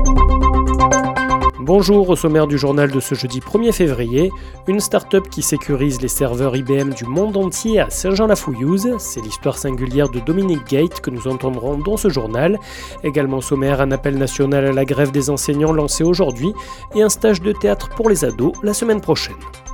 Bonjour, au sommaire du journal de ce jeudi 1er février, une start-up qui sécurise les serveurs IBM du monde entier à Saint-Jean-la-Fouillouse. C'est l'histoire singulière de Dominic Gate que nous entendrons dans ce journal. Également au sommaire, un appel national à la grève des enseignants lancé aujourd'hui et un stage de théâtre pour les ados la semaine prochaine.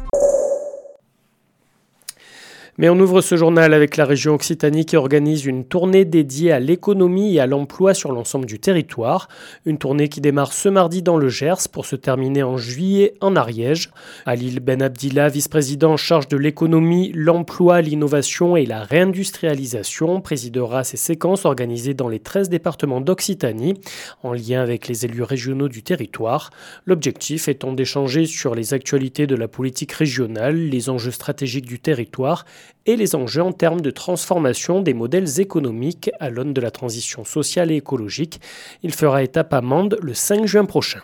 Mais on ouvre ce journal avec la région Occitanie qui organise une tournée dédiée à l'économie et à l'emploi sur l'ensemble du territoire. Une tournée qui démarre ce mardi dans le Gers pour se terminer en juillet en Ariège. Halil Ben Abdillah, vice-président en charge de l'économie, l'emploi, l'innovation et la réindustrialisation, présidera ces séquences organisées dans les 13 départements d'Occitanie, en lien avec les élus régionaux du territoire. L'objectif étant d'échanger sur les actualités de la politique régionale, les enjeux stratégiques du territoire et les enjeux en termes de transformation des modèles économiques à l'aune de la transition sociale et écologique. Il fera étape à Mende le 5 juin prochain.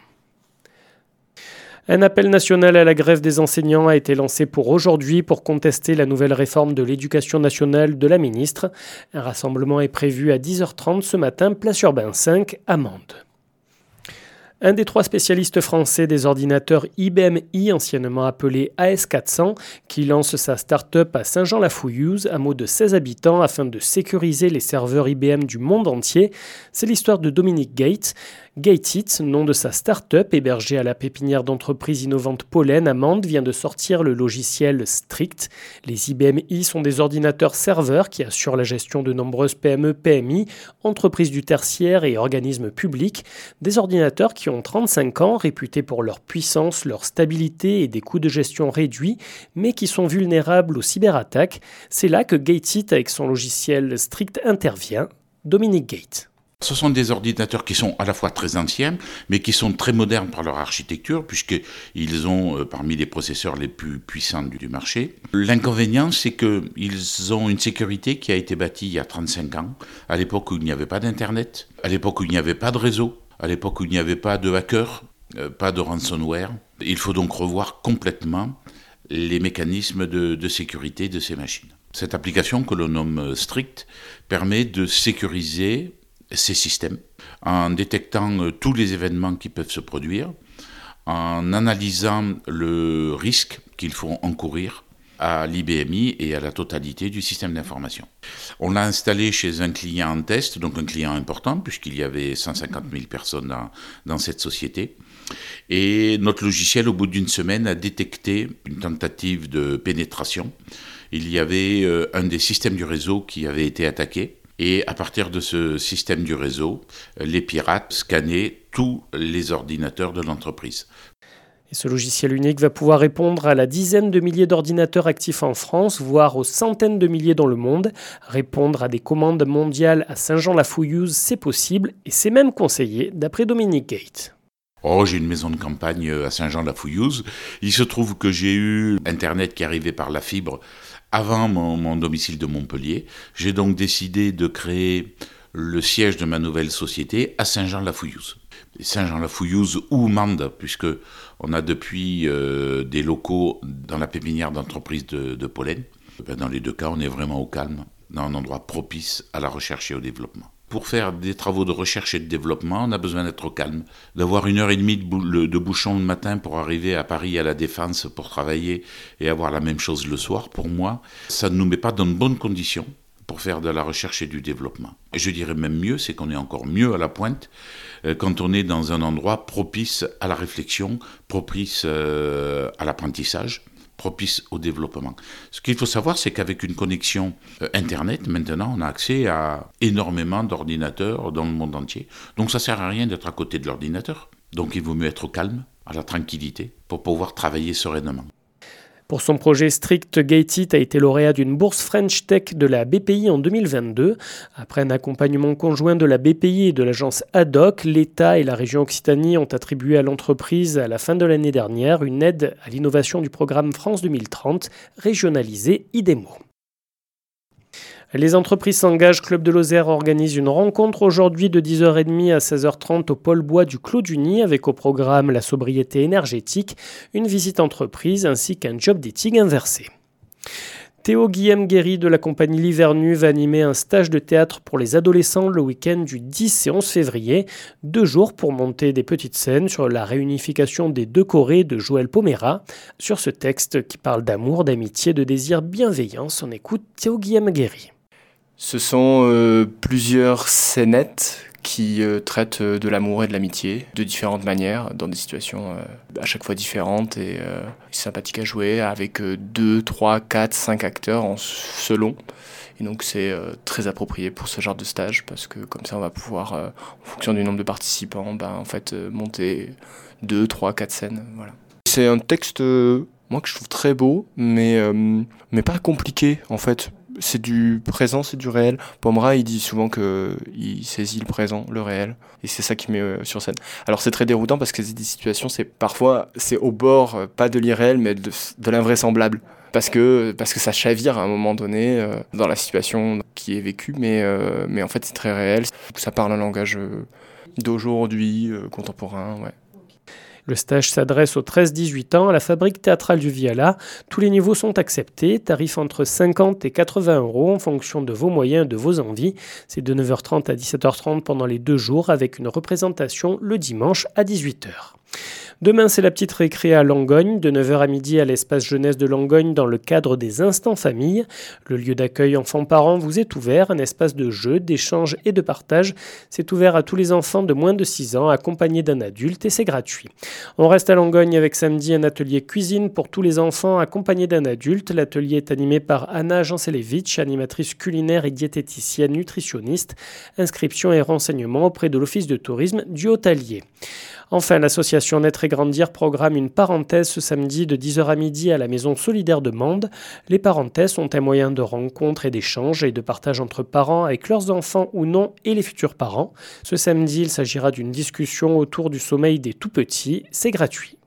Un appel national à la grève des enseignants a été lancé pour aujourd'hui pour contester la nouvelle réforme de l'éducation nationale de la ministre. Un rassemblement est prévu à 10h30 ce matin, place Urbain 5 à Mende. Un des 3 spécialistes français des ordinateurs IBM i, anciennement appelé AS400, qui lance sa start-up à Saint-Jean-la-Fouillouse, hameau de 16 habitants, afin de sécuriser les serveurs IBM du monde entier. C'est l'histoire de Dominic Gate. GateIt, nom de sa start-up hébergée à la pépinière d'entreprise innovante Pollen à Mende, vient de sortir le logiciel Strict. Les IBM i sont des ordinateurs serveurs qui assurent la gestion de nombreuses PME, PMI, entreprises du tertiaire et organismes publics. Des ordinateurs qui ont 35 ans, réputés pour leur puissance, leur stabilité et des coûts de gestion réduits, mais qui sont vulnérables aux cyberattaques. C'est là que GateIt, avec son logiciel Strict, intervient. Dominic Gate. Ce sont des ordinateurs qui sont à la fois très anciens, mais qui sont très modernes par leur architecture, puisqu'ils ont parmi les processeurs les plus puissants du marché. L'inconvénient, c'est qu'ils ont une sécurité qui a été bâtie il y a 35 ans, à l'époque où il n'y avait pas d'Internet, à l'époque où il n'y avait pas de réseau, à l'époque où il n'y avait pas de hackers, pas de ransomware. Il faut donc revoir complètement les mécanismes de sécurité de ces machines. Cette application que l'on nomme Strict permet de sécuriser ces systèmes en détectant tous les événements qui peuvent se produire, en analysant le risque qu'il faut encourir à l'IBMI et à la totalité du système d'information. On l'a installé chez un client en test, donc un client important, puisqu'il y avait 150 000 personnes dans cette société. Et notre logiciel, au bout d'une semaine, a détecté une tentative de pénétration. Il y avait un des systèmes du réseau qui avait été attaqué. Et à partir de ce système du réseau, les pirates scannaient tous les ordinateurs de l'entreprise. Et ce logiciel unique va pouvoir répondre à la dizaine de milliers d'ordinateurs actifs en France, voire aux centaines de milliers dans le monde. Répondre à des commandes mondiales à Saint-Jean-la-Fouillouse, c'est possible et c'est même conseillé, d'après Dominic Gate. J'ai une maison de campagne à Saint-Jean-la-Fouillouse. Il se trouve que j'ai eu Internet qui arrivait par la fibre avant mon domicile de Montpellier. J'ai donc décidé de créer le siège de ma nouvelle société à Saint-Jean-la-Fouillouse. Saint-Jean-la-Fouillouse ou Mende, puisque on a depuis des locaux dans la pépinière d'entreprise de Pollen. Dans les deux cas, on est vraiment au calme, dans un endroit propice à la recherche et au développement. Pour faire des travaux de recherche et de développement, on a besoin d'être au calme, d'avoir 1h30 de bouchon le matin pour arriver à Paris à la Défense pour travailler et avoir la même chose le soir. Pour moi, ça ne nous met pas dans de bonnes conditions pour faire de la recherche et du développement. Et je dirais même mieux, c'est qu'on est encore mieux à la pointe quand on est dans un endroit propice à la réflexion, propice à l'apprentissage, propice au développement. Ce qu'il faut savoir, c'est qu'avec une connexion Internet, maintenant, on a accès à énormément d'ordinateurs dans le monde entier. Donc ça ne sert à rien d'être à côté de l'ordinateur. Donc il vaut mieux être au calme, à la tranquillité, pour pouvoir travailler sereinement. Pour son projet Strict, GateIt a été lauréat d'une bourse French Tech de la BPI en 2022. Après un accompagnement conjoint de la BPI et de l'agence Ad-Hoc, l'État et la région Occitanie ont attribué à l'entreprise, à la fin de l'année dernière, une aide à l'innovation du programme France 2030, régionalisé IDEMO. Les entreprises s'engagent. Club de Lozère organise une rencontre aujourd'hui de 10h30 à 16h30 au pôle bois du Clos du Nid avec au programme la sobriété énergétique, une visite entreprise ainsi qu'un job dating inversé. Théo Guillaume Guéry de la compagnie L'Hiver-Nu va animer un stage de théâtre pour les adolescents le week-end du 10 et 11 février. 2 jours pour monter des petites scènes sur la réunification des 2 Corées de Joël Pomera. Sur ce texte qui parle d'amour, d'amitié, de désir, bienveillance, on écoute Théo Guillaume Guéry. Ce sont plusieurs scénettes qui traitent de l'amour et de l'amitié de différentes manières, dans des situations à chaque fois différentes et sympathiques à jouer, avec 2, 3, 4, 5 acteurs selon. Et donc c'est très approprié pour ce genre de stage, parce que comme ça on va pouvoir, en fonction du nombre de participants, monter 2, 3, 4 scènes. Voilà. C'est un texte, moi, que je trouve très beau, mais pas compliqué en fait. C'est du présent, c'est du réel. Pomera, il dit souvent qu'il saisit le présent, le réel, et c'est ça qu'il met sur scène. Alors c'est très déroutant parce que c'est des situations, parfois c'est au bord, pas de l'irréel, mais de l'invraisemblable. Parce que ça chavire à un moment donné dans la situation qui est vécue, mais en fait c'est très réel. Ça parle un langage d'aujourd'hui, contemporain, ouais. Le stage s'adresse aux 13-18 ans à la Fabrique théâtrale du Viala. Tous les niveaux sont acceptés, tarifs entre 50 et 80 € en fonction de vos moyens et de vos envies. C'est de 9h30 à 17h30 pendant les 2 jours avec une représentation le dimanche à 18h. Demain, c'est la petite récré à Langogne, de 9h à midi à l'espace jeunesse de Langogne dans le cadre des Instants Famille. Le lieu d'accueil enfants-parents vous est ouvert, un espace de jeu, d'échange et de partage. C'est ouvert à tous les enfants de moins de 6 ans accompagnés d'un adulte et c'est gratuit. On reste à Langogne avec samedi un atelier cuisine pour tous les enfants accompagnés d'un adulte. L'atelier est animé par Anna Jancelevitch, animatrice culinaire et diététicienne nutritionniste. Inscription et renseignements auprès de l'Office de tourisme du Haut-Allier. Enfin, l'association Naître et Grandir programme une parenthèse ce samedi de 10h à midi à la Maison Solidaire de Mende. Les parenthèses sont un moyen de rencontre et d'échange et de partage entre parents avec leurs enfants ou non et les futurs parents. Ce samedi, il s'agira d'une discussion autour du sommeil des tout-petits. C'est gratuit.